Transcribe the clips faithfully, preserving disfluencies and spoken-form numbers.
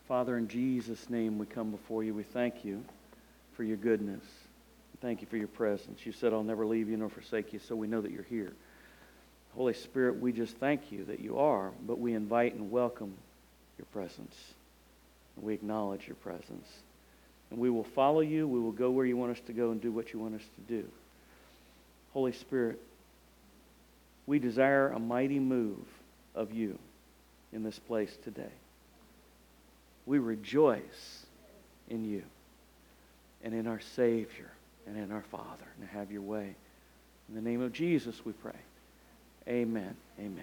Father, in Jesus' name we come before you. We thank you for your goodness. Thank you for your presence. You said, I'll never leave you nor forsake you, so we know that you're here. Holy Spirit, we just thank you that you are, but we invite and welcome your presence. And we acknowledge your presence. And we will follow you. We will go where you want us to go and do what you want us to do. Holy Spirit, we desire a mighty move of you in this place today. We rejoice in you and in our Savior and in our Father. And have your way. In the name of Jesus we pray. Amen. Amen.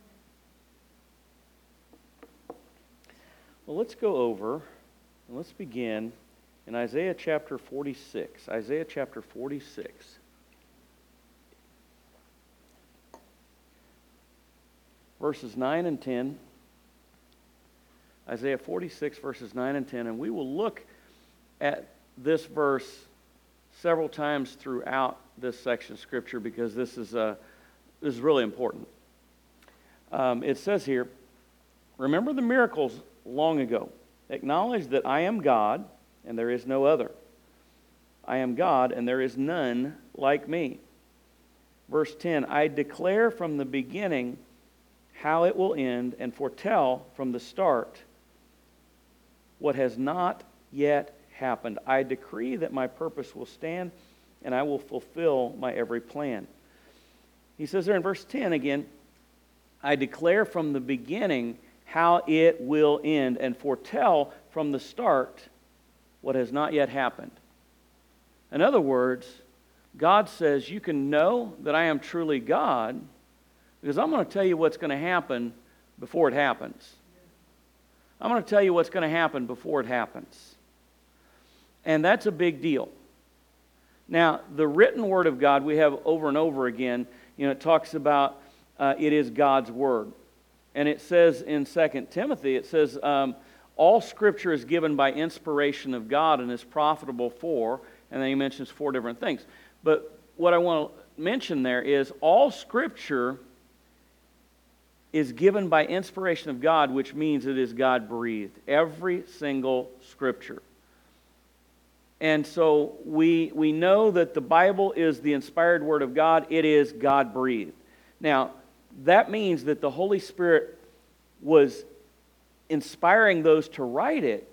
Well, let's go over and let's begin in Isaiah chapter forty-six. Isaiah chapter forty-six. Verses nine and ten. Isaiah forty-six, verses nine and ten. And we will look at this verse several times throughout this section of Scripture because this is, uh, this is really important. Um, it says here, remember the miracles long ago. Acknowledge that I am God and there is no other. I am God and there is none like me. Verse ten, I declare from the beginning how it will end and foretell from the start what has not yet happened. I decree that my purpose will stand and I will fulfill my every plan. He says there in verse ten again, I declare from the beginning how it will end and foretell from the start what has not yet happened. In other words, God says you can know that I am truly God because I'm going to tell you what's going to happen before it happens. I'm going to tell you what's going to happen before it happens. And that's a big deal. Now, the written Word of God we have over and over again, you know, it talks about uh, it is God's Word. And it says in Second Timothy, it says, um, all Scripture is given by inspiration of God and is profitable for, and then he mentions four different things. But what I want to mention there is all Scripture is given by inspiration of God, which means it is God-breathed. Every single Scripture. And so we, we know that the Bible is the inspired Word of God. It is God-breathed. Now, that means that the Holy Spirit was inspiring those to write it,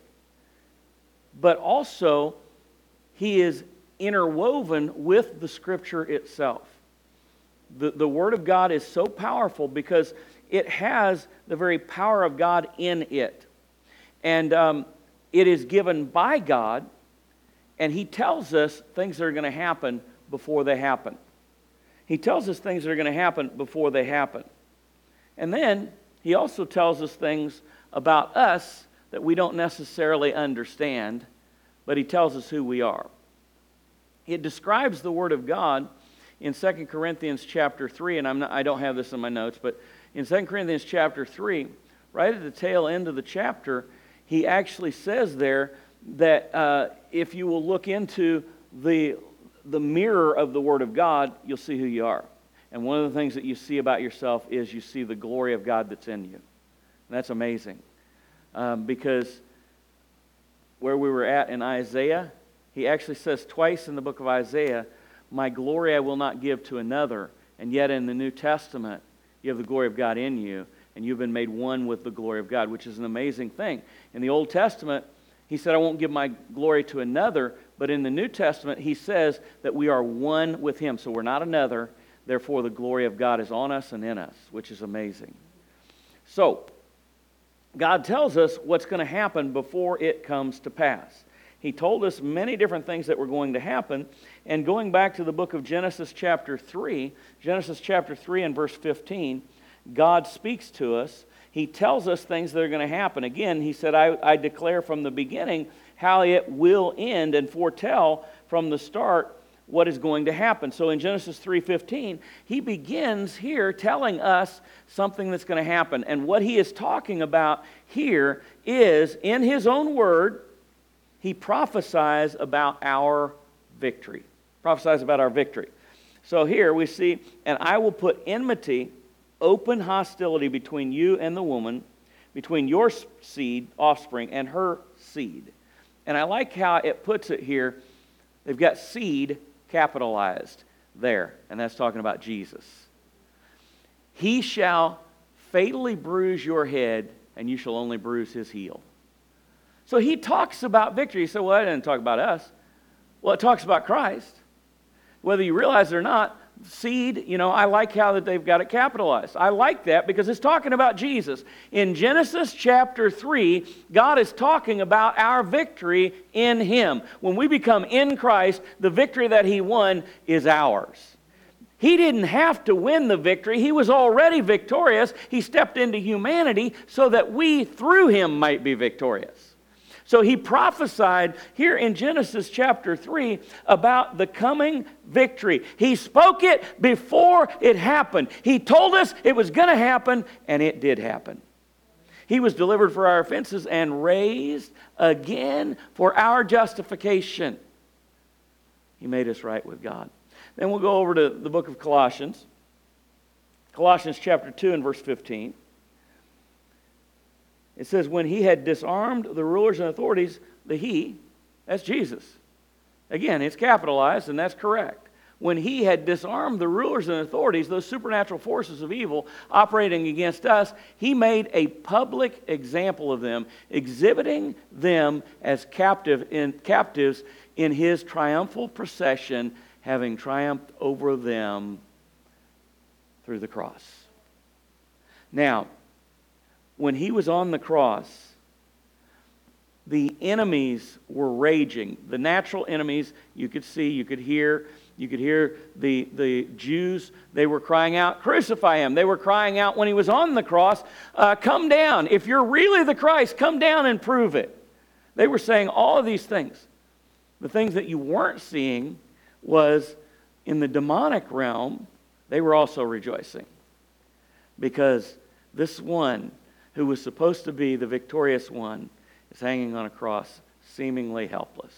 but also He is interwoven with the Scripture itself. The, the Word of God is so powerful because it has the very power of God in it. And um, it is given by God, and He tells us things that are going to happen before they happen. He tells us things that are going to happen before they happen. And then He also tells us things about us that we don't necessarily understand, but He tells us who we are. It describes the Word of God in Second Corinthians chapter three, and I'm not, I don't have this in my notes, but in Second Corinthians chapter three, right at the tail end of the chapter, he actually says there that uh, if you will look into the, the mirror of the Word of God, you'll see who you are. And one of the things that you see about yourself is you see the glory of God that's in you. And that's amazing. Um, because where we were at in Isaiah, he actually says twice in the book of Isaiah, my glory I will not give to another. And yet in the New Testament, you have the glory of God in you, and you've been made one with the glory of God, which is an amazing thing. In the Old Testament, he said, I won't give my glory to another, but in the New Testament, he says that we are one with Him. So we're not another, therefore the glory of God is on us and in us, which is amazing. So, God tells us what's going to happen before it comes to pass. He told us many different things that were going to happen. And going back to the book of Genesis chapter three, Genesis chapter three and verse fifteen, God speaks to us. He tells us things that are going to happen. Again, He said, I, I declare from the beginning how it will end and foretell from the start what is going to happen. So in Genesis three fifteen, He begins here telling us something that's going to happen. And what He is talking about here is, in His own word, He prophesies about our victory. Prophesies about our victory. So here we see, and I will put enmity, open hostility between you and the woman, between your seed, offspring, and her seed. And I like how it puts it here. They've got seed capitalized there, and that's talking about Jesus. He shall fatally bruise your head, and you shall only bruise his heel. So he talks about victory. So, well, I didn't talk about us. Well, it talks about Christ. Whether you realize it or not, seed, you know, I like how that they've got it capitalized. I like that because it's talking about Jesus. In Genesis chapter three, God is talking about our victory in him. When we become in Christ, the victory that he won is ours. He didn't have to win the victory. He was already victorious. He stepped into humanity so that we, through him, might be victorious. So he prophesied here in Genesis chapter three about the coming victory. He spoke it before it happened. He told us it was going to happen, and it did happen. He was delivered for our offenses and raised again for our justification. He made us right with God. Then we'll go over to the book of Colossians. Colossians chapter two and verse fifteen. It says, when he had disarmed the rulers and authorities, the he, that's Jesus. Again, it's capitalized, and that's correct. When he had disarmed the rulers and authorities, those supernatural forces of evil operating against us, he made a public example of them, exhibiting them as captive in, captives in his triumphal procession, having triumphed over them through the cross. Now, when he was on the cross, the enemies were raging. The natural enemies, you could see, you could hear, you could hear the, the Jews, they were crying out, crucify him. They were crying out when he was on the cross, uh, come down. If you're really the Christ, come down and prove it. They were saying all of these things. The things that you weren't seeing was in the demonic realm, they were also rejoicing. Because this one who was supposed to be the victorious one is hanging on a cross, seemingly helpless.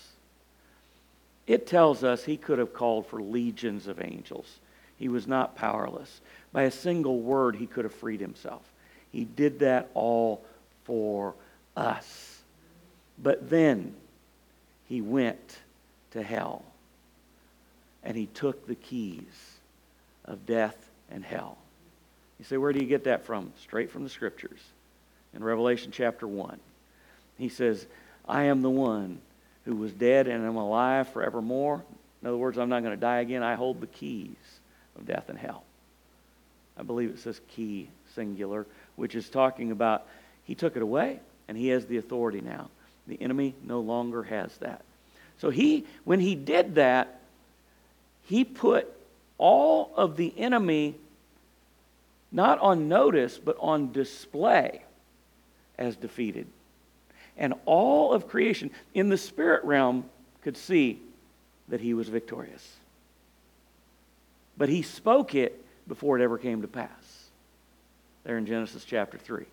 It tells us he could have called for legions of angels. He was not powerless. By a single word, he could have freed himself. He did that all for us. But then he went to hell, and he took the keys of death and hell. You say, where do you get that from? Straight from the Scriptures. In Revelation chapter one, he says, I am the one who was dead and am alive forevermore. In other words, I'm not going to die again. I hold the keys of death and hell. I believe it says key, singular, which is talking about he took it away and he has the authority now. The enemy no longer has that. So he, when he did that, he put all of the enemy not on notice, but on display as defeated. And all of creation in the spirit realm could see that he was victorious. But he spoke it before it ever came to pass. There in Genesis chapter three.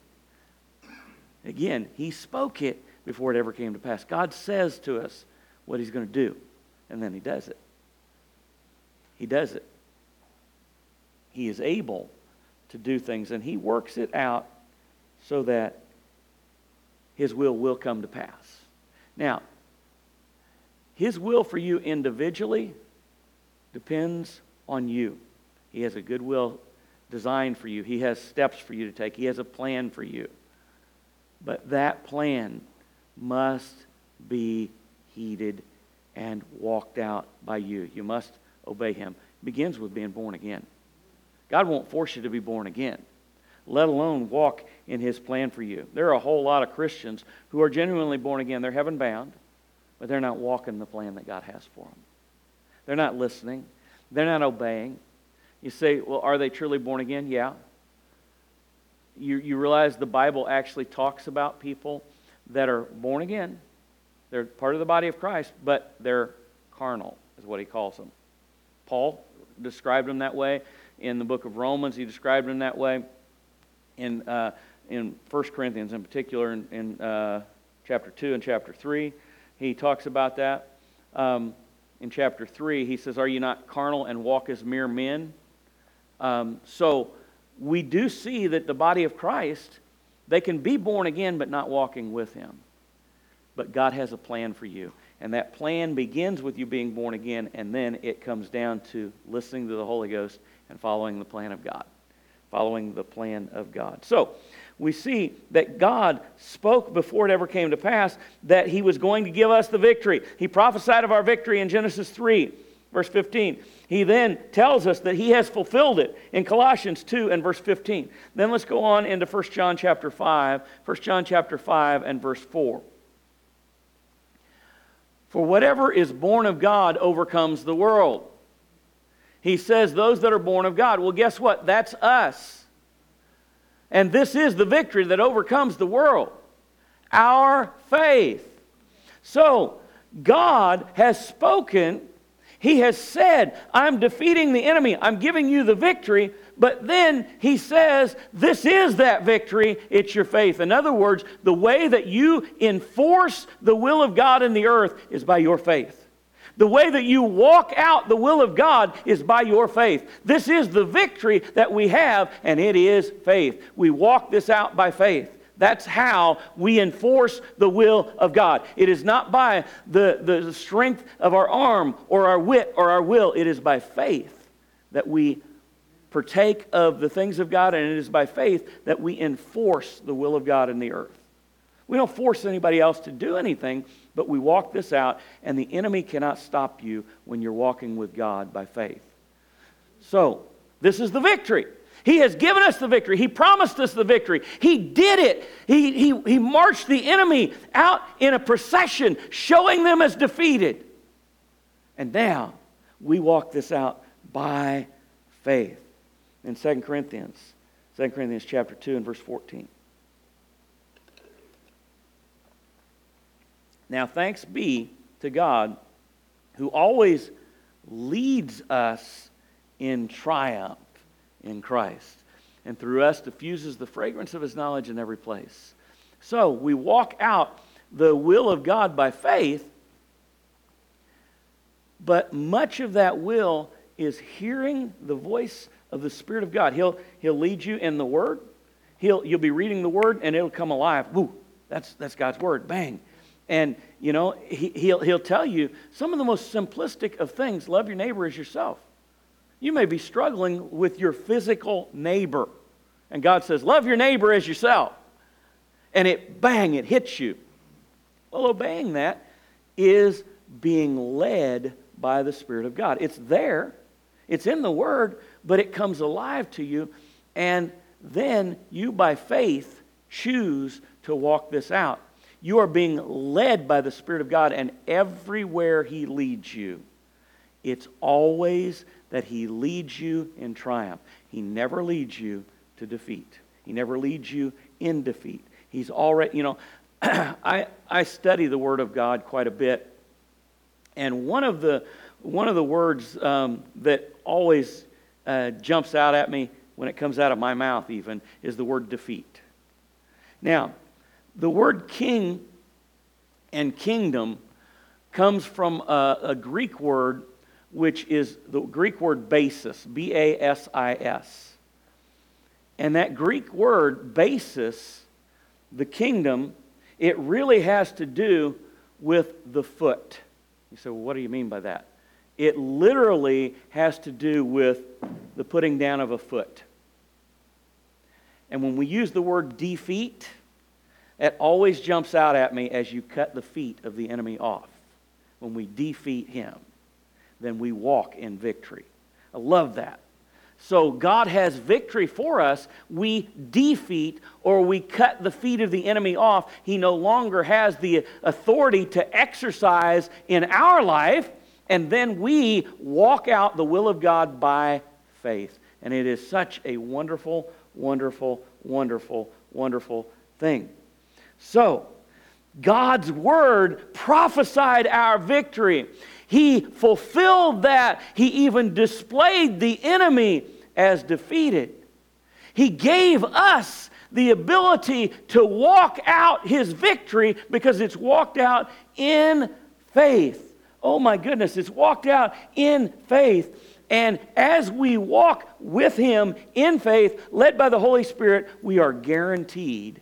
Again, he spoke it before it ever came to pass. God says to us what he's going to do, and then he does it. He does it. He is able to do things, and he works it out so that his will will come to pass. Now, his will for you individually depends on you. He has a good will designed for you. He has steps for you to take. He has a plan for you. But that plan must be heeded and walked out by you. You must obey him. It begins with being born again. God won't force you to be born again, let alone walk in his plan for you. There are a whole lot of Christians who are genuinely born again. They're heaven bound, but they're not walking the plan that God has for them. They're not listening. They're not obeying. You say, well, are they truly born again? Yeah. You, you realize the Bible actually talks about people that are born again. They're part of the body of Christ, but they're carnal, is what he calls them. Paul described them that way. In the book of Romans, he described them that way. In uh, in First Corinthians in particular, in, in uh, chapter two and chapter three, he talks about that. Um, in chapter three, he says, are you not carnal and walk as mere men? Um, so we do see that the body of Christ They can be born again but not walking with Him. But God has a plan for you. And that plan begins with you being born again, and then it comes down to listening to the Holy Ghost and following the plan of God. Following the plan of God. So, we see that God spoke before it ever came to pass that He was going to give us the victory. He prophesied of our victory in Genesis three, verse fifteen. He then tells us that He has fulfilled it in Colossians two and verse fifteen. Then let's go on into First John chapter five, First John chapter five and verse four. For whatever is born of God overcomes the world. He says those that are born of God. Well, guess what? That's us. And this is the victory that overcomes the world. Our faith. So, God has spoken. He has said, I'm defeating the enemy. I'm giving you the victory. But then He says, this is that victory. It's your faith. In other words, the way that you enforce the will of God in the earth is by your faith. The way that you walk out the will of God is by your faith. This is the victory that we have, and it is faith. We walk this out by faith. That's how we enforce the will of God. It is not by the, the strength of our arm or our wit or our will. It is by faith that we partake of the things of God, and it is by faith that we enforce the will of God in the earth. We don't force anybody else to do anything, but we walk this out, and the enemy cannot stop you when you're walking with God by faith. So, this is the victory. He has given us the victory. He promised us the victory. He did it. He, he, he marched the enemy out in a procession, showing them as defeated. And now, we walk this out by faith. In Second Corinthians, Second Corinthians chapter two and verse fourteen. Now, thanks be to God who always leads us in triumph in Christ, and through us diffuses the fragrance of His knowledge in every place. So, we walk out the will of God by faith, but much of that will is hearing the voice of the Spirit of God. He'll, he'll lead you in the Word. He'll, you'll be reading the Word, and it'll come alive. Woo, that's, that's God's Word. Bang. And, you know, he, he'll, he'll tell you some of the most simplistic of things. Love your neighbor as yourself. You may be struggling with your physical neighbor. And God says, love your neighbor as yourself. And it, bang, it hits you. Well, obeying that is being led by the Spirit of God. It's there. It's in the Word, but it comes alive to you. And then you, by faith, choose to walk this out. You are being led by the Spirit of God, and everywhere He leads you, it's always that He leads you in triumph. He never leads you to defeat. He never leads you in defeat. He's already, you know, I, I study the Word of God quite a bit, and one of the, one of the words um, that always uh, jumps out at me when it comes out of my mouth even is the word defeat. Now, the word king and kingdom comes from a, a Greek word, which is the Greek word basis, B A S I S. And that Greek word basis, the kingdom, it really has to do with the foot. You say, well, what do you mean by that? It literally has to do with the putting down of a foot. And when we use the word defeat, it always jumps out at me as you cut the feet of the enemy off. When we defeat him, then we walk in victory. I love that. So God has victory for us. We defeat or we cut the feet of the enemy off. He no longer has the authority to exercise in our life. And then we walk out the will of God by faith. And it is such a wonderful, wonderful, wonderful, wonderful thing. So, God's Word prophesied our victory. He fulfilled that. He even displayed the enemy as defeated. He gave us the ability to walk out His victory because it's walked out in faith. Oh my goodness, it's walked out in faith. And as we walk with Him in faith, led by the Holy Spirit, we are guaranteed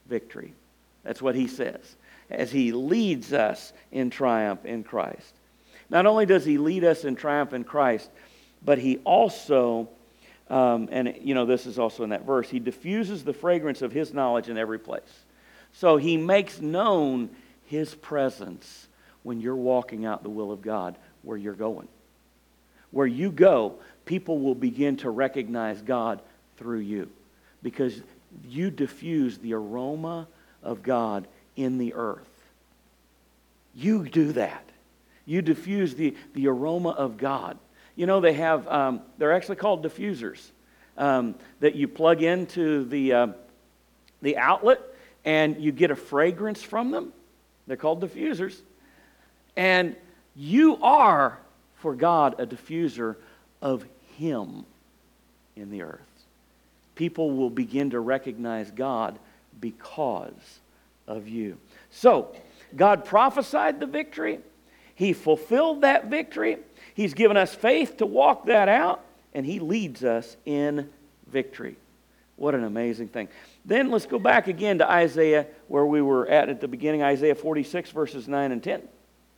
victory. That's what he says, as he leads us in triumph in Christ. Not only does he lead us in triumph in Christ, but he also, um, and you know this is also in that verse, he diffuses the fragrance of his knowledge in every place. So he makes known his presence when you're walking out the will of God where you're going. Where you go, people will begin to recognize God through you, because you diffuse the aroma of God in the earth. You do that. You diffuse the, the aroma of God. You know, they have, um, they're actually called diffusers um, that you plug into the, uh, the outlet and you get a fragrance from them. They're called diffusers. And you are, for God, a diffuser of Him in the earth. People will begin to recognize God because of you. So, God prophesied the victory. He fulfilled that victory. He's given us faith to walk that out, and He leads us in victory. What an amazing thing. Then let's go back again to Isaiah, where we were at at the beginning, Isaiah forty-six, verses nine and ten.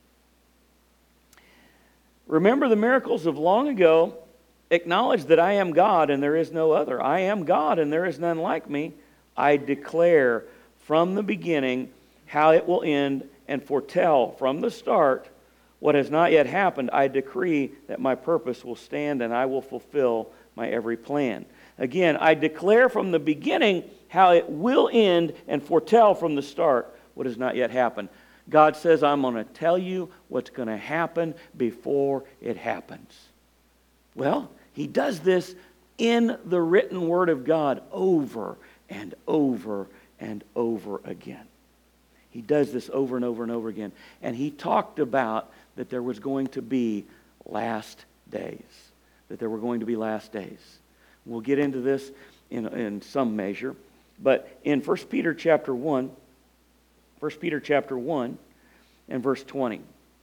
Remember the miracles of long ago. Acknowledge that I am God and there is no other. I am God and there is none like me. I declare from the beginning how it will end, and foretell from the start what has not yet happened. I decree that my purpose will stand and I will fulfill my every plan. Again, I declare from the beginning how it will end, and foretell from the start what has not yet happened. God says, I'm going to tell you what's going to happen before it happens. Well, He does this in the written Word of God over and over and over again. He does this over and over and over again. And He talked about that there was going to be last days. That there were going to be last days. We'll get into this in, in some measure. But in First Peter chapter one, First Peter chapter one and verse twenty,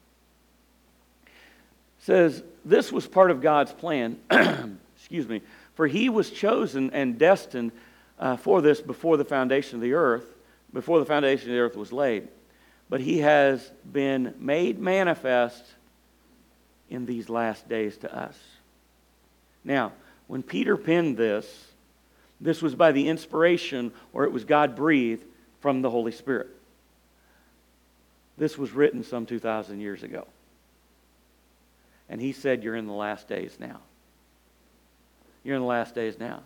says, this was part of God's plan, excuse me, for He was chosen and destined uh, for this before the foundation of the earth, before the foundation of the earth was laid. But He has been made manifest in these last days to us. Now, when Peter penned this, this was by the inspiration, or it was God-breathed from the Holy Spirit. This was written some two thousand years ago. And he said, you're in the last days now. You're in the last days now.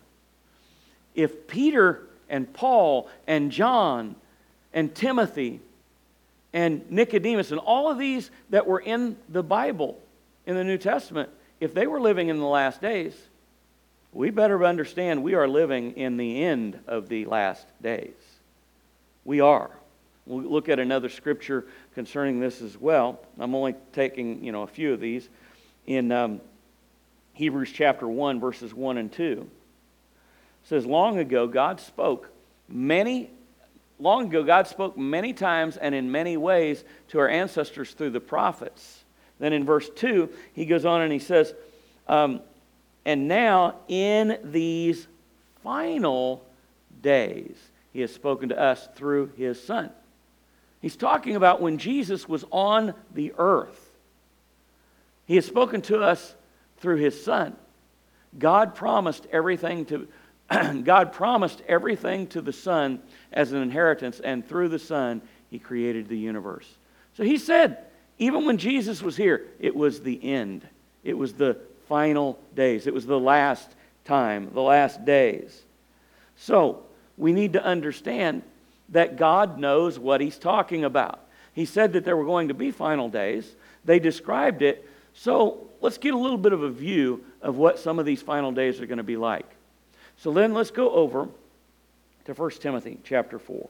If Peter and Paul and John and Timothy and Nicodemus and all of these that were in the Bible, in the New Testament, if they were living in the last days, we better understand we are living in the end of the last days. We are. We'll look at another scripture concerning this as well. I'm only taking, you know, a few of these. In um, Hebrews chapter one, verses one and two. It says, long ago God spoke many, long ago God spoke many times and in many ways to our ancestors through the prophets. Then in verse two, he goes on and he says, um, and now in these final days, He has spoken to us through His Son. He's talking about when Jesus was on the earth. He has spoken to us through His Son. God promised everything to God promised everything to the Son as an inheritance, and through the Son He created the universe. So He said, even when Jesus was here, it was the end. It was the final days. It was the last time, the last days. So we need to understand that God knows what He's talking about. He said that there were going to be final days. They described it. So let's get a little bit of a view of what some of these final days are going to be like. So then let's go over to First Timothy chapter four.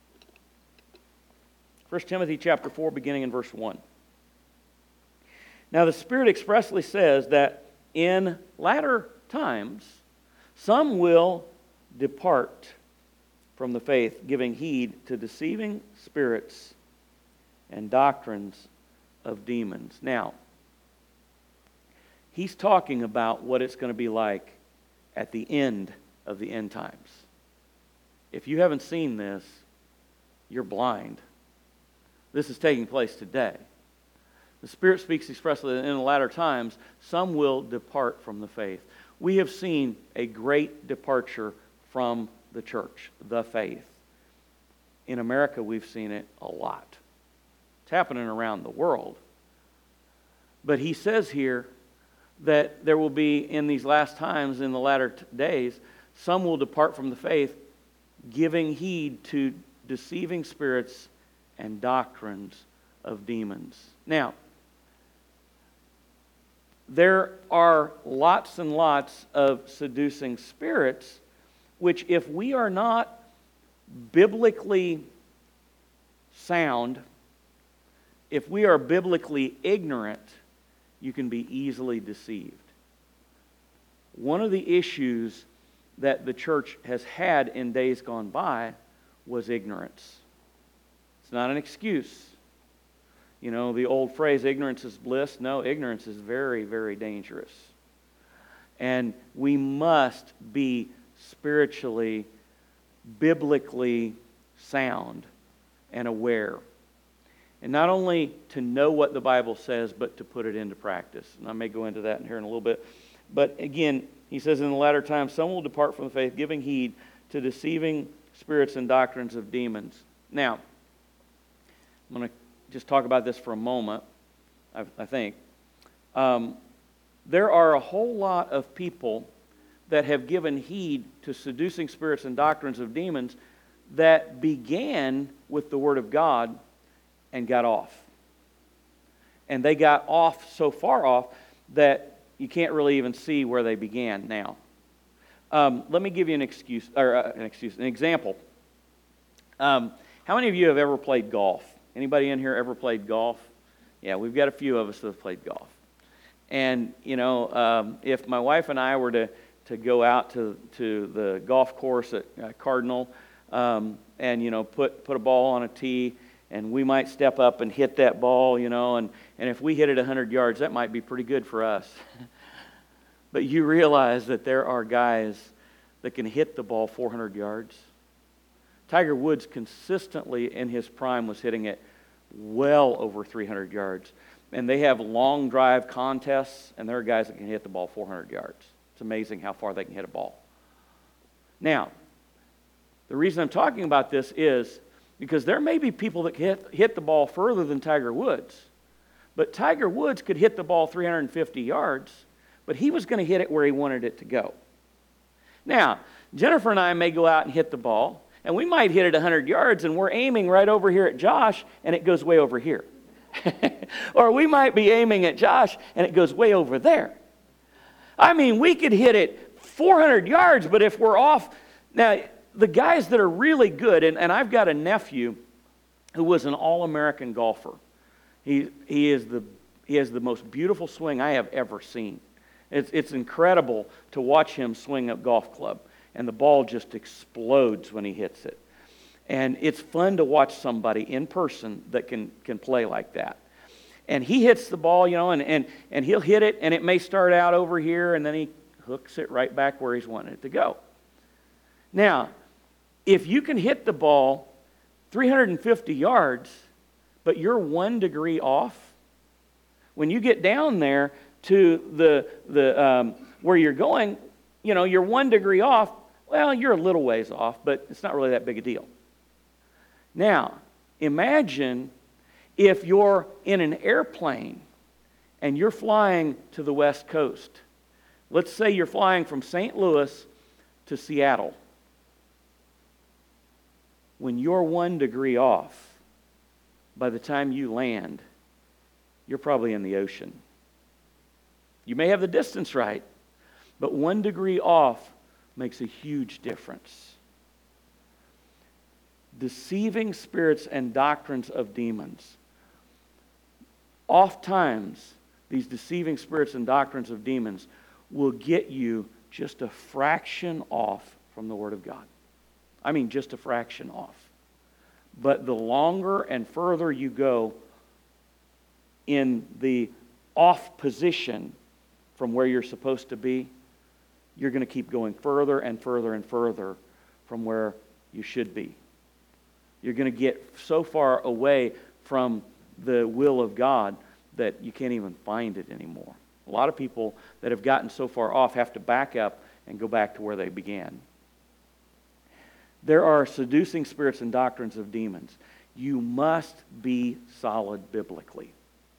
First Timothy chapter four, beginning in verse one. Now the Spirit expressly says that in latter times some will depart from the faith, giving heed to deceiving spirits and doctrines of demons. Now, He's talking about what it's going to be like at the end of the end times. If you haven't seen this, you're blind. This is taking place today. The Spirit speaks expressly that in the latter times, some will depart from the faith. We have seen a great departure from the church, the faith. In America, we've seen it a lot. It's happening around the world. But he says here that there will be, in these last times, in the latter t- days, some will depart from the faith, giving heed to deceiving spirits and doctrines of demons. Now, there are lots and lots of seducing spirits, which if we are not biblically sound, if we are biblically ignorant, you can be easily deceived. One of the issues that the church has had in days gone by was ignorance. It's not an excuse. You know, the old phrase, ignorance is bliss. No, ignorance is very, very dangerous. And we must be spiritually, biblically sound and aware. And not only to know what the Bible says, but to put it into practice. And I may go into that here in a little bit. But again, he says, in the latter times, some will depart from the faith, giving heed to deceiving spirits and doctrines of demons. Now, I'm going to just talk about this for a moment, I, I think. Um, there are a whole lot of people that have given heed to seducing spirits and doctrines of demons that began with the Word of God and got off. And they got off so far off that you can't really even see where they began now. Um, let me give you an excuse, or uh, an excuse, an example. Um, how many of you have ever played golf? Anybody in here ever played golf? Yeah, we've got a few of us that have played golf. And, you know, um, if my wife and I were to, to go out to, to the golf course at uh, Cardinal um, and, you know, put, put a ball on a tee, and we might step up and hit that ball, you know, and, and if we hit it one hundred yards, that might be pretty good for us. But you realize that there are guys that can hit the ball four hundred yards. Tiger Woods consistently in his prime was hitting it well over three hundred yards. And they have long drive contests, and there are guys that can hit the ball four hundred yards. It's amazing how far they can hit a ball. Now, the reason I'm talking about this is because there may be people that hit, hit the ball further than Tiger Woods. But Tiger Woods could hit the ball three hundred fifty yards, but he was going to hit it where he wanted it to go. Now, Jennifer and I may go out and hit the ball, and we might hit it one hundred yards, and we're aiming right over here at Josh, and it goes way over here. Or we might be aiming at Josh, and it goes way over there. I mean, we could hit it four hundred yards, but if we're off... Now, the guys that are really good, and, and I've got a nephew who was an all-American golfer. He, he, is the, he has the most beautiful swing I have ever seen. It's, it's incredible to watch him swing a golf club. And the ball just explodes when he hits it. And it's fun to watch somebody in person that can, can play like that. And he hits the ball, you know, and, and, and he'll hit it, and it may start out over here, and then he hooks it right back where he's wanting it to go. Now, if you can hit the ball three hundred fifty yards, but you're one degree off, when you get down there to the, the um, where you're going, you know, you're one degree off, well, you're a little ways off, but it's not really that big a deal. Now, imagine if you're in an airplane and you're flying to the West Coast. Let's say you're flying from Saint Louis to Seattle. When you're one degree off, by the time you land, you're probably in the ocean. You may have the distance right, but one degree off makes a huge difference. Deceiving spirits and doctrines of demons. Oftentimes, these deceiving spirits and doctrines of demons will get you just a fraction off from the Word of God. I mean, just a fraction off. But the longer and further you go in the off position from where you're supposed to be, you're going to keep going further and further and further from where you should be. You're going to get so far away from the will of God that you can't even find it anymore. A lot of people that have gotten so far off have to back up and go back to where they began. There are seducing spirits and doctrines of demons. You must be solid biblically.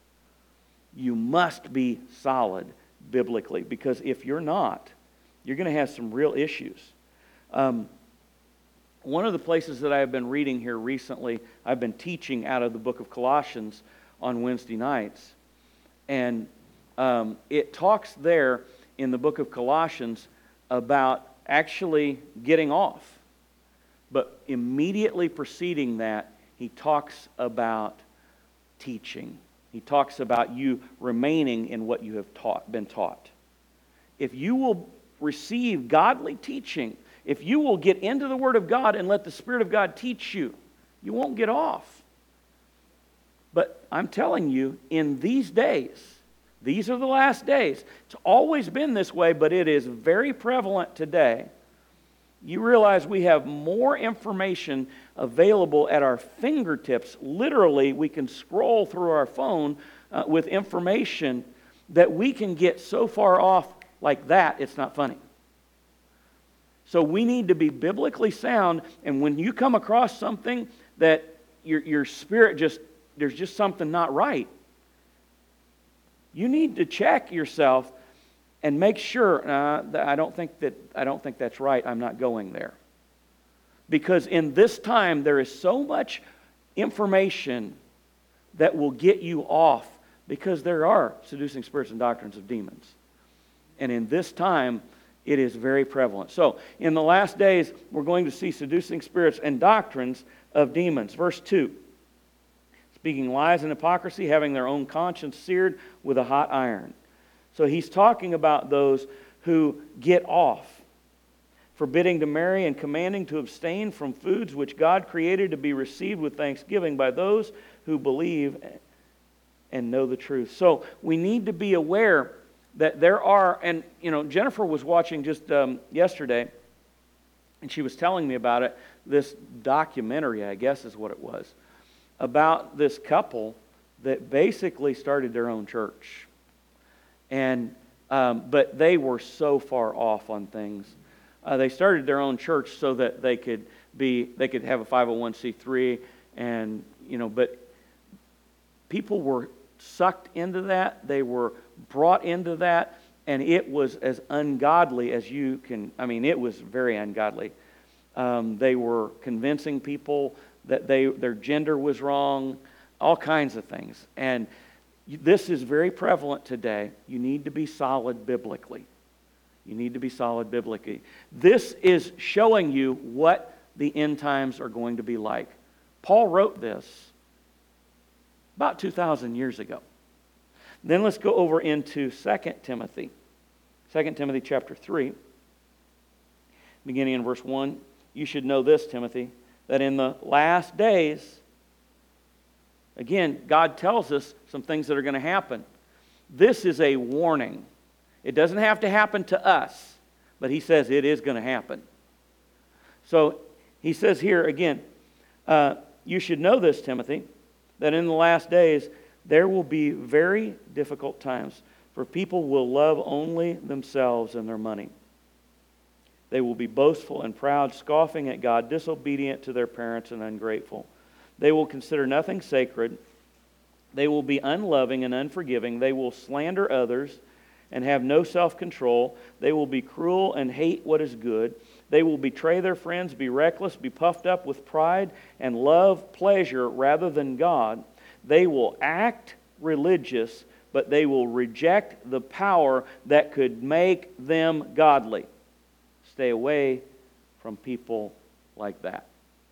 You must be solid biblically, because if you're not, you're going to have some real issues. Um, one of the places that I have been reading here recently, I've been teaching out of the book of Colossians on Wednesday nights, and um, it talks there in the book of Colossians about actually getting off. But immediately preceding that, he talks about teaching. He talks about you remaining in what you have taught, been taught. If you will receive godly teaching, if you will get into the Word of God and let the Spirit of God teach you, you won't get off. But I'm telling you, in these days, these are the last days. It's always been this way, but it is very prevalent today. You realize we have more information available at our fingertips. Literally, we can scroll through our phone uh, with information that we can get so far off like that, it's not funny. So we need to be biblically sound, and when you come across something that your, your spirit just, there's just something not right, you need to check yourself and make sure, uh, I don't think that I don't think that's right. I'm not going there. Because in this time, there is so much information that will get you off, because there are seducing spirits and doctrines of demons. And in this time, it is very prevalent. So, in the last days, we're going to see seducing spirits and doctrines of demons. Verse two. Speaking lies and hypocrisy, having their own conscience seared with a hot iron. So he's talking about those who get off, forbidding to marry and commanding to abstain from foods which God created to be received with thanksgiving by those who believe and know the truth. So we need to be aware that there are, and you know, Jennifer was watching just um, yesterday, and she was telling me about it, this documentary, I guess is what it was, about this couple that basically started their own church. And um, but they were so far off on things. Uh, they started their own church so that they could be they could have a five oh one c three, and you know, but people were sucked into that. They were brought into that, and it was as ungodly as you can. I mean, it was very ungodly. Um, they were convincing people that they their gender was wrong, all kinds of things, and this is very prevalent today. You need to be solid biblically. You need to be solid biblically. This is showing you what the end times are going to be like. Paul wrote this about two thousand years ago. Then let's go over into Second Timothy. Second Timothy chapter three, beginning in verse one. You should know this, Timothy, that in the last days, again, God tells us some things that are going to happen. This is a warning. It doesn't have to happen to us, but he says it is going to happen. So he says here again, uh, you should know this, Timothy, that in the last days there will be very difficult times, for people will love only themselves and their money. They will be boastful and proud, scoffing at God, disobedient to their parents, and ungrateful. They will consider nothing sacred. They will be unloving and unforgiving. They will slander others and have no self-control. They will be cruel and hate what is good. They will betray their friends, be reckless, be puffed up with pride, and love pleasure rather than God. They will act religious, but they will reject the power that could make them godly. Stay away from people like that.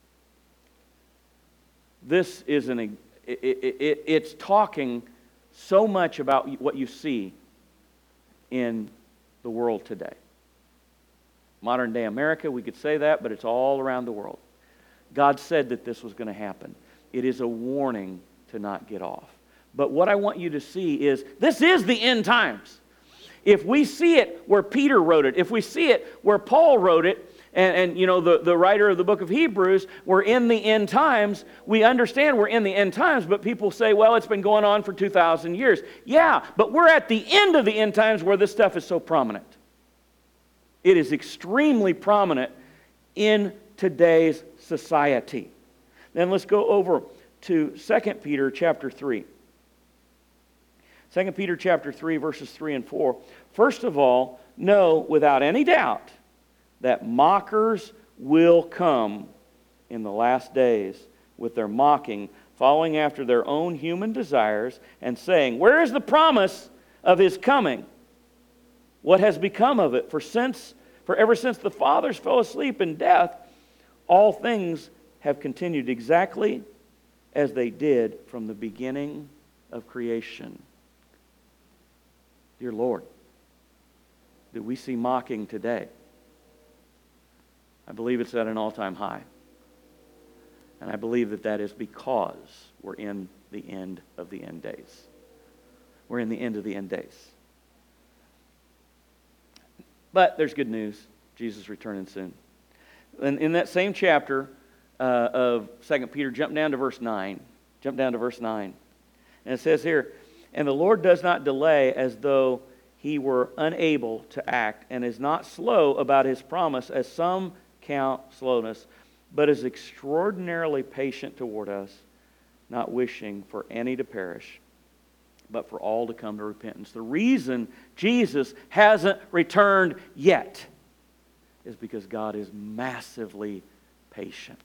This is an, it, it, it, it's talking so much about what you see in the world today. Modern day America, we could say that, but it's all around the world. God said that this was going to happen. It is a warning to not get off. But what I want you to see is, this is the end times. If we see it where Peter wrote it, if we see it where Paul wrote it, And, and you know, the, the writer of the book of Hebrews, we're in the end times. We understand we're in the end times, but people say, well, it's been going on for two thousand years. Yeah, but we're at the end of the end times where this stuff is so prominent. It is extremely prominent in today's society. Then let's go over to Second Peter chapter three. Second Peter chapter three, verses three and four. First of all, know without any doubt that mockers will come in the last days with their mocking, following after their own human desires, and saying, where is the promise of His coming? What has become of it? For since, for ever since the fathers fell asleep in death, all things have continued exactly as they did from the beginning of creation. Dear Lord, do we see mocking today? I believe it's at an all-time high. And I believe that that is because we're in the end of the end days. We're in the end of the end days. But there's good news. Jesus is returning soon. And in that same chapter uh, of Second Peter, jump down to verse nine. Jump down to verse nine. And it says here, and the Lord does not delay as though He were unable to act, and is not slow about His promise, as some count slowness, but is extraordinarily patient toward us, not wishing for any to perish, but for all to come to repentance. The reason Jesus hasn't returned yet is because God is massively patient.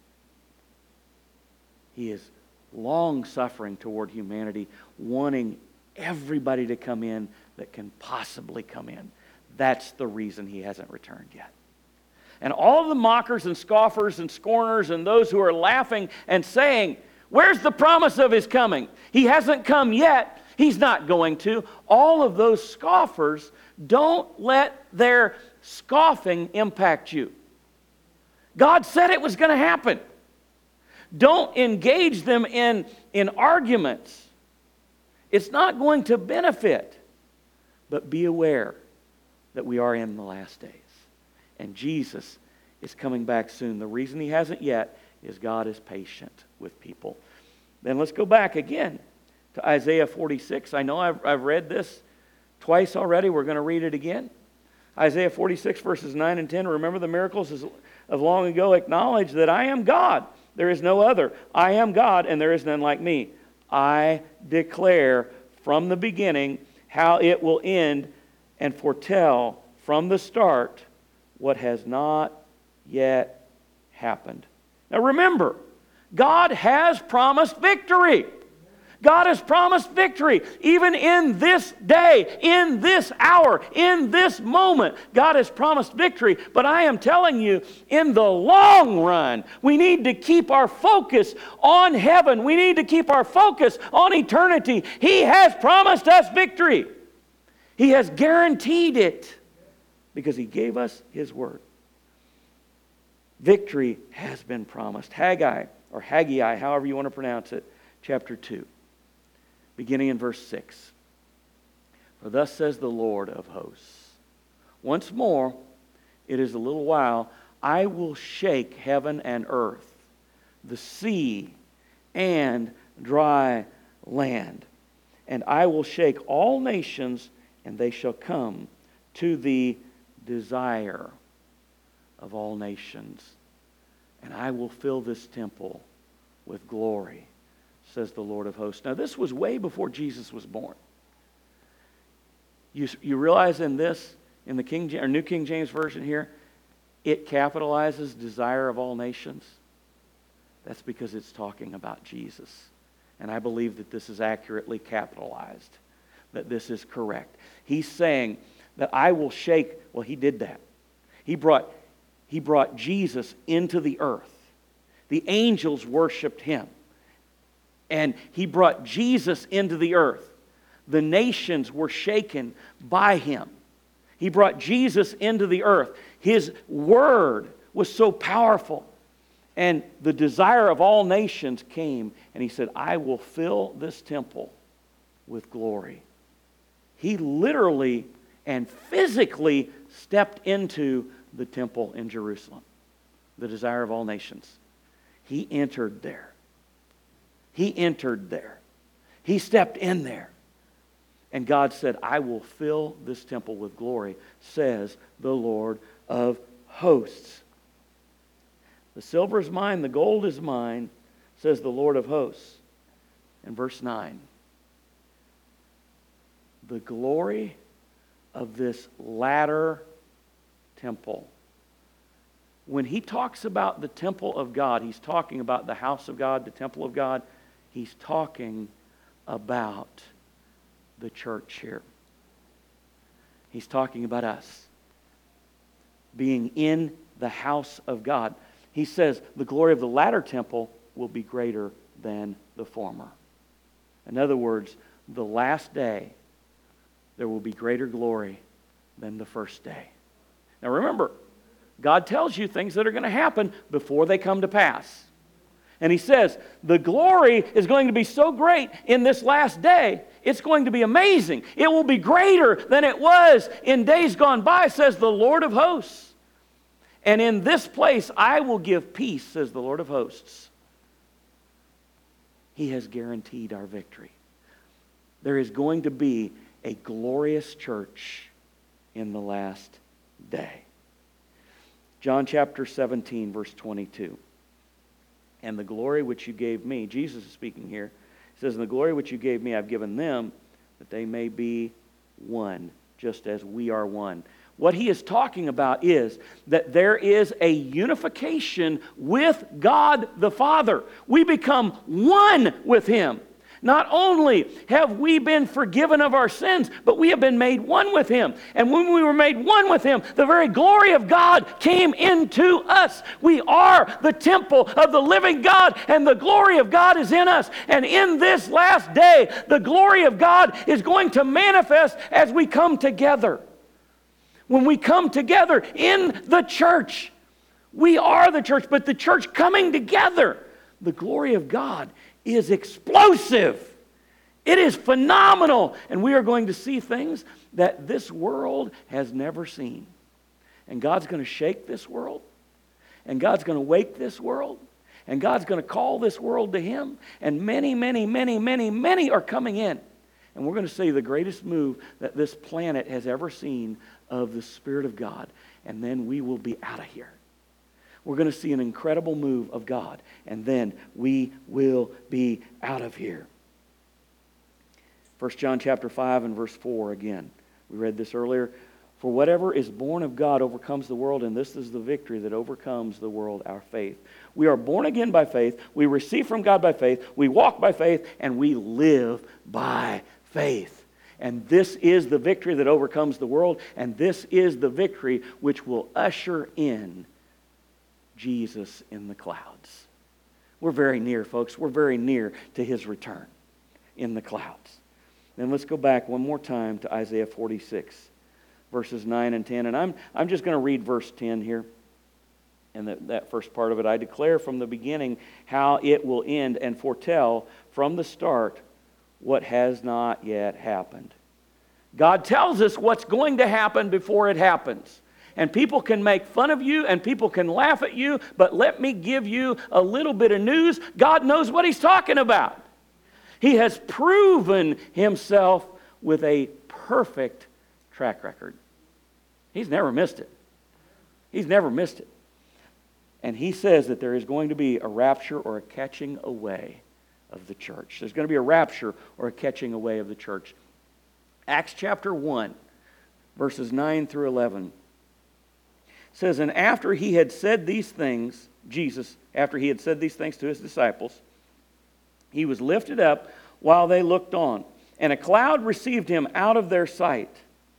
He is long-suffering toward humanity, wanting everybody to come in that can possibly come in. That's the reason He hasn't returned yet. And all of the mockers and scoffers and scorners and those who are laughing and saying, where's the promise of His coming? He hasn't come yet. He's not going to. All of those scoffers, don't let their scoffing impact you. God said it was going to happen. Don't engage them in, in arguments. It's not going to benefit. But be aware that we are in the last days. And Jesus is coming back soon. The reason He hasn't yet is God is patient with people. Then let's go back again to Isaiah forty-six. I know I've, I've read this twice already. We're going to read it again. Isaiah forty-six verses nine and ten. Remember the miracles of long ago. Acknowledge that I am God. There is no other. I am God and there is none like me. I declare from the beginning how it will end, and foretell from the start what has not yet happened. Now remember, God has promised victory. God has promised victory. Even in this day, in this hour, in this moment, God has promised victory. But I am telling you, in the long run, we need to keep our focus on heaven. We need to keep our focus on eternity. He has promised us victory. He has guaranteed it because He gave us His word. Victory has been promised. Haggai, or Haggai, however you want to pronounce it, chapter two, beginning in verse six. For thus says the Lord of hosts, once more, it is a little while, I will shake heaven and earth, the sea and dry land, and I will shake all nations, and they shall come to the desire of all nations. And I will fill this temple with glory, says the Lord of hosts. Now this was way before Jesus was born. You, you realize in this, in the King or New King James Version here, it capitalizes desire of all nations. That's because it's talking about Jesus. And I believe that this is accurately capitalized, that this is correct. He's saying that I will shake, well, He did that. He brought, he brought Jesus into the earth. The angels worshiped Him. And He brought Jesus into the earth. The nations were shaken by Him. He brought Jesus into the earth. His word was so powerful. And the desire of all nations came. And He said, I will fill this temple with glory. He literally and physically stepped into the temple in Jerusalem, the desire of all nations. He entered there. He entered there. He stepped in there. And God said, I will fill this temple with glory, says the Lord of hosts. The silver is mine, the gold is mine, says the Lord of hosts. And verse nine. The glory of this latter temple. When he talks about the temple of God, he's talking about the house of God, the temple of God. He's talking about the church here. He's talking about us being in the house of God. He says the glory of the latter temple will be greater than the former. In other words, the last day there will be greater glory than the first day. Now remember, God tells you things that are going to happen before they come to pass. And He says, the glory is going to be so great in this last day, it's going to be amazing. It will be greater than it was in days gone by, says the Lord of hosts. And in this place I will give peace, says the Lord of hosts. He has guaranteed our victory. There is going to be a glorious church in the last day. John chapter seventeen, verse twenty-two. And the glory which you gave me, Jesus is speaking here, he says, and the glory which you gave me I've given them, that they may be one, just as we are one. What he is talking about is that there is a unification with God the Father. We become one with Him. Not only have we been forgiven of our sins, but we have been made one with Him. And when we were made one with Him, the very glory of God came into us. We are the temple of the living God, and the glory of God is in us. And in this last day, the glory of God is going to manifest as we come together. When we come together in the church, we are the church, but the church coming together, the glory of God is explosive. It is phenomenal. And we are going to see things that this world has never seen. And God's going to shake this world. And God's going to wake this world. And God's going to call this world to Him. And many, many, many, many, many are coming in. And we're going to see the greatest move that this planet has ever seen of the Spirit of God. And then we will be out of here. We're going to see an incredible move of God, and then we will be out of here. First John chapter five and verse four again. We read this earlier. For whatever is born of God overcomes the world, and this is the victory that overcomes the world, our faith. We are born again by faith. We receive from God by faith. We walk by faith, and we live by faith. And this is the victory that overcomes the world, and this is the victory which will usher in Jesus in the clouds. We're very near, folks. We're very near to His return in the clouds. Then let's go back one more time to Isaiah forty-six, verses nine and ten. And I'm, I'm just going to read verse ten here. And that, that first part of it, I declare from the beginning how it will end and foretell from the start what has not yet happened. God tells us what's going to happen before it happens. And people can make fun of you and people can laugh at you, but let me give you a little bit of news. God knows what He's talking about. He has proven Himself with a perfect track record. He's never missed it. He's never missed it. And He says that there is going to be a rapture or a catching away of the church. There's going to be a rapture or a catching away of the church. Acts chapter one, verses nine through eleven. Says, and after He had said these things, Jesus, after He had said these things to His disciples, He was lifted up while they looked on, and a cloud received Him out of their sight,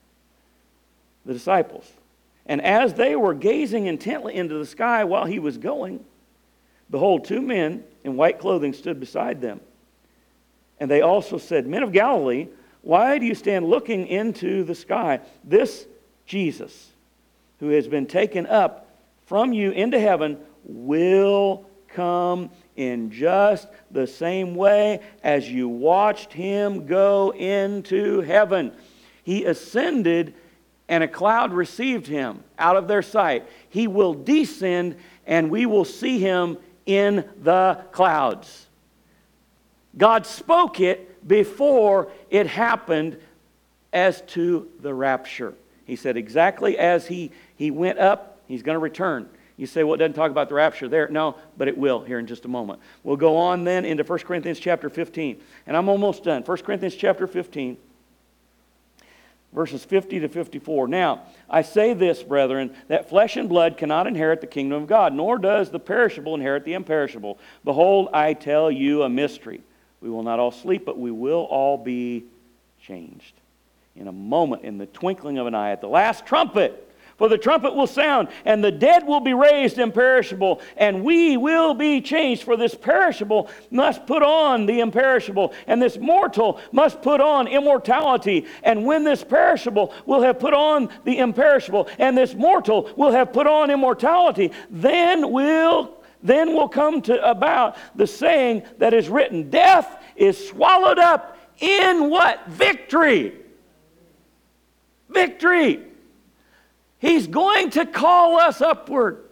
the disciples. And as they were gazing intently into the sky while He was going, behold, two men in white clothing stood beside them. And they also said, Men of Galilee, why do you stand looking into the sky? This Jesus, who has been taken up from you into heaven, will come in just the same way as you watched Him go into heaven. He ascended and a cloud received him out of their sight. He will descend, and we will see him in the clouds. God spoke it before it happened as to the rapture. He said exactly as he, he went up, he's going to return. You say, well, it doesn't talk about the rapture there. No, but it will here in just a moment. We'll go on then into First Corinthians chapter fifteen. And I'm almost done. First Corinthians chapter fifteen, verses fifty to fifty-four. Now, I say this, brethren, that flesh and blood cannot inherit the kingdom of God, nor does the perishable inherit the imperishable. Behold, I tell you a mystery. We will not all sleep, but we will all be changed. In a moment, in the twinkling of an eye, at the last trumpet. For the trumpet will sound, and the dead will be raised imperishable, and we will be changed. For this perishable must put on the imperishable, and this mortal must put on immortality. And when this perishable will have put on the imperishable, and this mortal will have put on immortality, then will then will come to about the saying that is written, death is swallowed up in what? Victory. Victory. He's going to call us upward.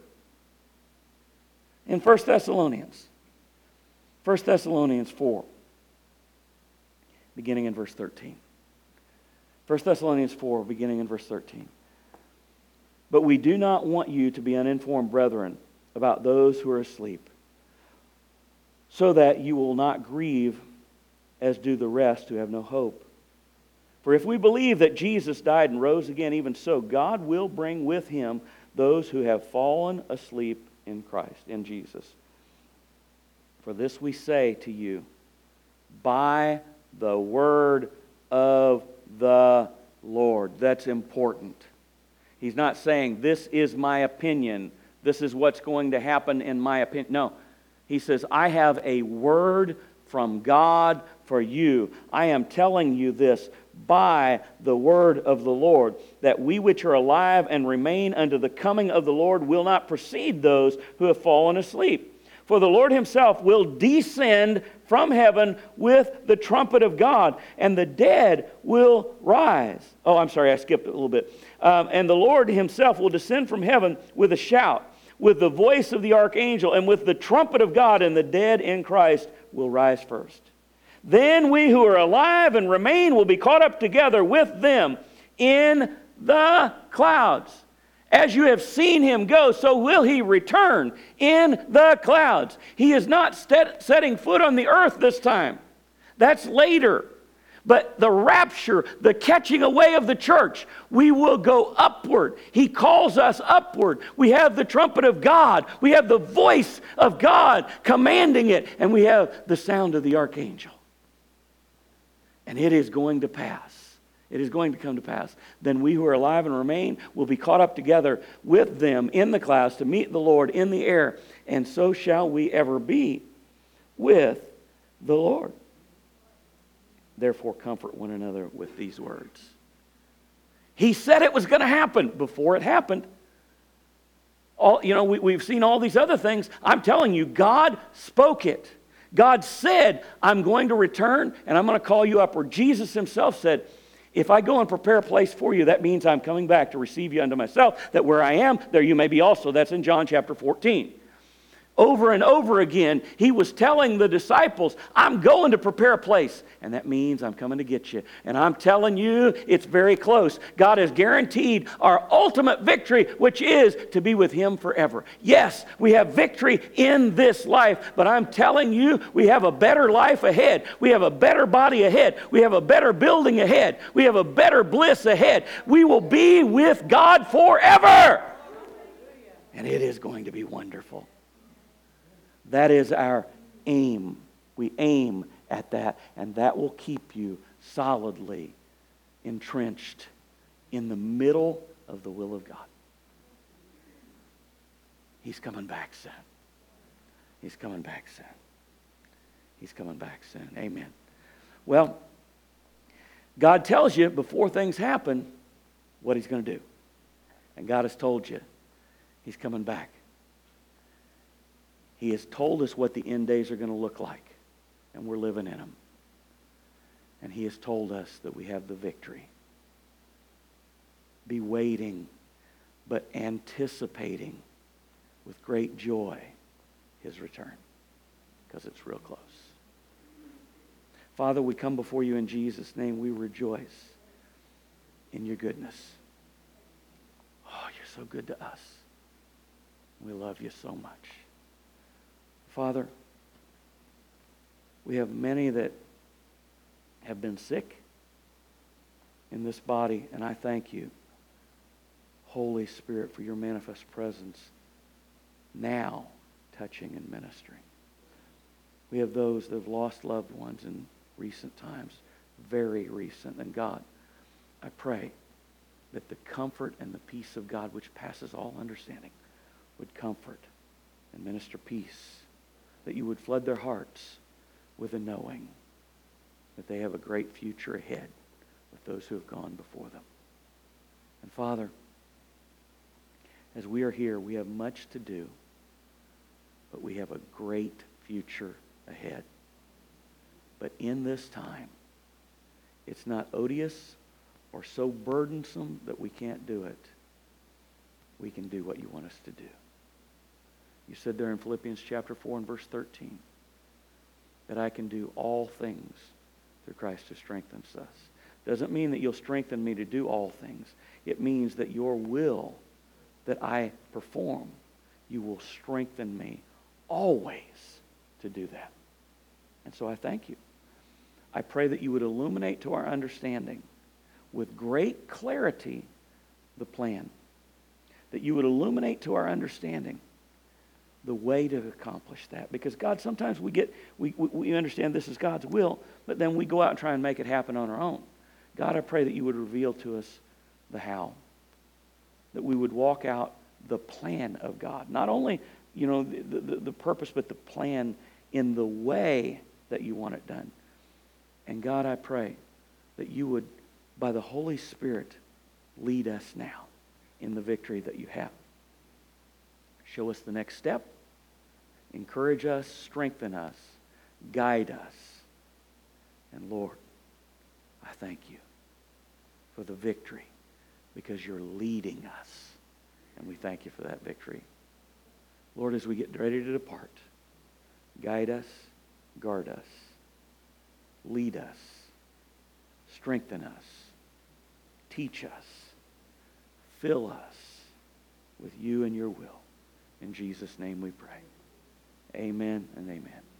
In First Thessalonians. First Thessalonians four. Beginning in verse thirteen. First Thessalonians four, beginning in verse thirteen. But we do not want you to be uninformed, brethren, about those who are asleep, so that you will not grieve as do the rest who have no hope. For if we believe that Jesus died and rose again, even so, God will bring with him those who have fallen asleep in Christ, in Jesus. For this we say to you, by the word of the Lord. That's important. He's not saying, this is my opinion. This is what's going to happen in my opinion. No. He says, I have a word from God for you. I am telling you this by the word of the Lord, that we which are alive and remain unto the coming of the Lord will not precede those who have fallen asleep. For the Lord himself will descend from heaven with the trumpet of God, and the dead will rise. Oh, I'm sorry, I skipped a little bit. Um, and the Lord himself will descend from heaven with a shout, with the voice of the archangel, and with the trumpet of God, and the dead in Christ will rise first. Then we who are alive and remain will be caught up together with them in the clouds. As you have seen him go, so will he return in the clouds. He is not set, setting foot on the earth this time. That's later. But the rapture, the catching away of the church, we will go upward. He calls us upward. We have the trumpet of God. We have the voice of God commanding it. And we have the sound of the archangel. And it is going to pass. It is going to come to pass. Then we who are alive and remain will be caught up together with them in the clouds to meet the Lord in the air. And so shall we ever be with the Lord. Therefore, comfort one another with these words. He said it was going to happen before it happened. All, you know, we, we've seen all these other things. I'm telling you, God spoke it. God said, I'm going to return and I'm going to call you upward. Jesus himself said, if I go and prepare a place for you, that means I'm coming back to receive you unto myself, that where I am, there you may be also. That's in John chapter fourteen. Over and over again, he was telling the disciples, I'm going to prepare a place. And that means I'm coming to get you. And I'm telling you, it's very close. God has guaranteed our ultimate victory, which is to be with him forever. Yes, we have victory in this life, but I'm telling you, we have a better life ahead. We have a better body ahead. We have a better building ahead. We have a better bliss ahead. We will be with God forever. And it is going to be wonderful. That is our aim. We aim at that, and that will keep you solidly entrenched in the middle of the will of God. He's coming back soon. He's coming back soon. He's coming back soon. Amen. Well, God tells you before things happen what he's going to do. And God has told you he's coming back. He has told us what the end days are going to look like, and we're living in them. And he has told us that we have the victory. be waiting, but anticipating with great joy his return, because it's real close. Father, we come before you in Jesus' name. We rejoice in your goodness. Oh, you're so good to us. We love you so much. Father, we have many that have been sick in this body, and I thank you, Holy Spirit, for your manifest presence now touching and ministering. We have those that have lost loved ones in recent times, very recent. And God, I pray that the comfort and the peace of God, which passes all understanding, would comfort and minister peace, that you would flood their hearts with a knowing that they have a great future ahead with those who have gone before them. And Father, as we are here, we have much to do, but we have a great future ahead. But in this time, it's not odious or so burdensome that we can't do it. We can do what you want us to do. You said there in Philippians chapter four and verse thirteen that I can do all things through Christ who strengthens us. Doesn't mean that you'll strengthen me to do all things. It means that your will that I perform, you will strengthen me always to do that. And so I thank you. I pray that you would illuminate to our understanding with great clarity the plan. That you would illuminate to our understanding the way to accomplish that. Because God, sometimes we get, we, we, we understand this is God's will, but then we go out and try and make it happen on our own. God, I pray that you would reveal to us the how. That we would walk out the plan of God. Not only, you know, the, the, the purpose, but the plan in the way that you want it done. And God, I pray that you would, by the Holy Spirit, lead us now in the victory that you have. Show us the next step. Encourage us, strengthen us, guide us. And Lord, I thank you for the victory because you're leading us. And we thank you for that victory. Lord, as we get ready to depart, guide us, guard us, lead us, strengthen us, teach us, fill us with you and your will. In Jesus' name we pray. Amen and amen.